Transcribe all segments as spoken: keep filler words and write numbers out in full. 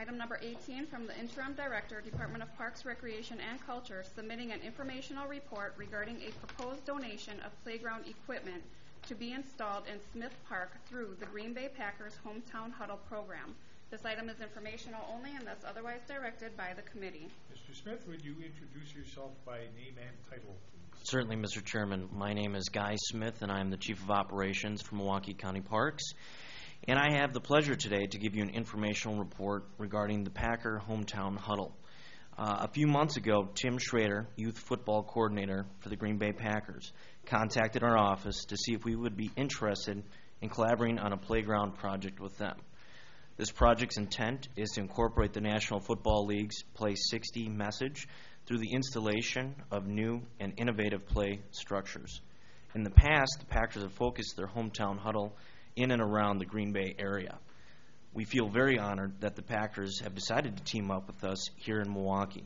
Item number eighteen, from the Interim Director, Department of Parks, Recreation, and Culture, submitting an informational report regarding a proposed donation of playground equipment to be installed in Smith Park through the Green Bay Packers Hometown Huddle program. This item is informational only unless otherwise directed by the committee. Mister Smith, would you introduce yourself by name and title, please? Certainly, Mister Chairman. My name is Guy Smith, and I am the Chief of Operations for Milwaukee County Parks. And I have the pleasure today to give you an informational report regarding the Packer Hometown Huddle. Uh, a few months ago, Tim Schrader, Youth Football Coordinator for the Green Bay Packers, contacted our office to see if we would be interested in collaborating on a playground project with them. This project's intent is to incorporate the National Football League's Play sixty message through the installation of new and innovative play structures. In the past, the Packers have focused their hometown huddle in and around the Green Bay area. We feel very honored that the Packers have decided to team up with us here in Milwaukee.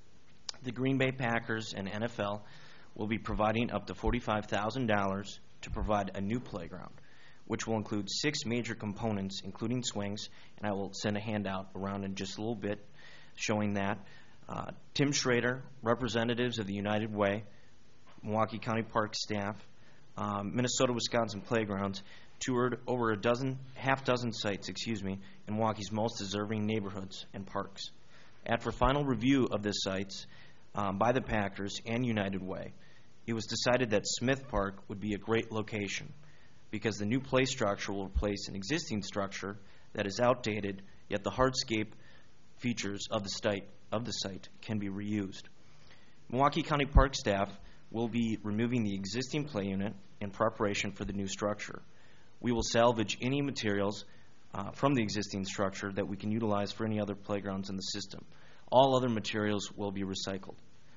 The Green Bay Packers and N F L will be providing up to forty-five thousand dollars to provide a new playground, which will include six major components, including swings, and I will send a handout around in just a little bit showing that. Uh, Tim Schrader, representatives of the United Way, Milwaukee County Park staff, um, Minnesota, Wisconsin Playgrounds, toured over a dozen, half dozen sites, excuse me, in Milwaukee's most deserving neighborhoods and parks. After final review of the sites um, by the Packers and United Way, it was decided that Smith Park would be a great location because the new play structure will replace an existing structure that is outdated, yet the hardscape features of the site, of the site can be reused. Milwaukee County Park staff will be removing the existing play unit in preparation for the new structure. We will salvage any materials uh, from the existing structure that we can utilize for any other playgrounds in the system. All other materials will be recycled.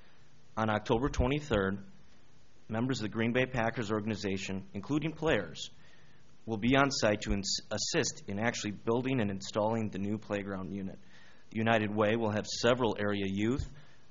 On October twenty-third, members of the Green Bay Packers organization, including players, will be on site to ins- assist in actually building and installing the new playground unit. The United Way will have several area youth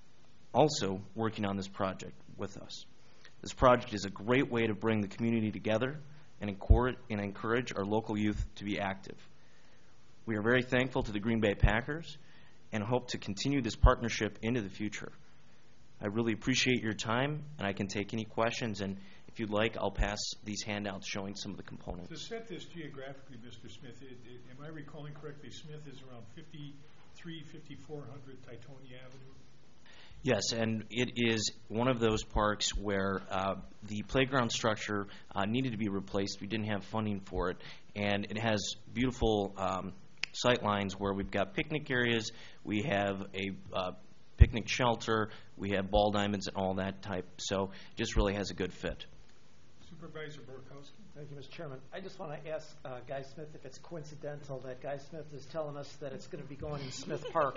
also working on this project with us. This project is a great way to bring the community together and encourage, and encourage our local youth to be active. We are very thankful to the Green Bay Packers and hope to continue this partnership into the future. I really appreciate your time, and I can take any questions, and if you'd like, I'll pass these handouts showing some of the components. To set this geographically, Mister Smith, it, it, am I recalling correctly, Smith is around fifty-three, fifty-four hundred Titonia Avenue? Yes, and it is one of those parks where uh, the playground structure uh, needed to be replaced. We didn't have funding for it, and it has beautiful um, sight lines where we've got picnic areas, we have a uh, picnic shelter, we have ball diamonds and all that type, so it just really has a good fit. Supervisor Borkowski. Thank you, Mister Chairman. I just want to ask uh, Guy Smith if it's coincidental that Guy Smith is telling us that it's going to be going in Smith Park.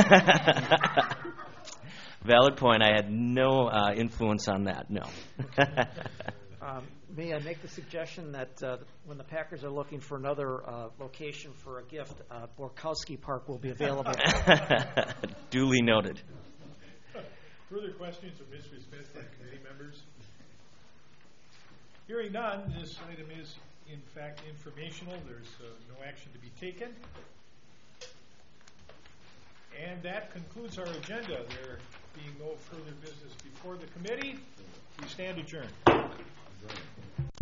Valid point. I had no uh, influence on that, no. um, may I make the suggestion that uh, when the Packers are looking for another uh, location for a gift, uh, Borkowski Park will be available. Duly noted. Further questions of Mister Smith and committee members? Hearing none, this item is, in fact, informational. There's uh, no action to be taken. And that concludes our agenda. There being no further business before the committee, we stand adjourned.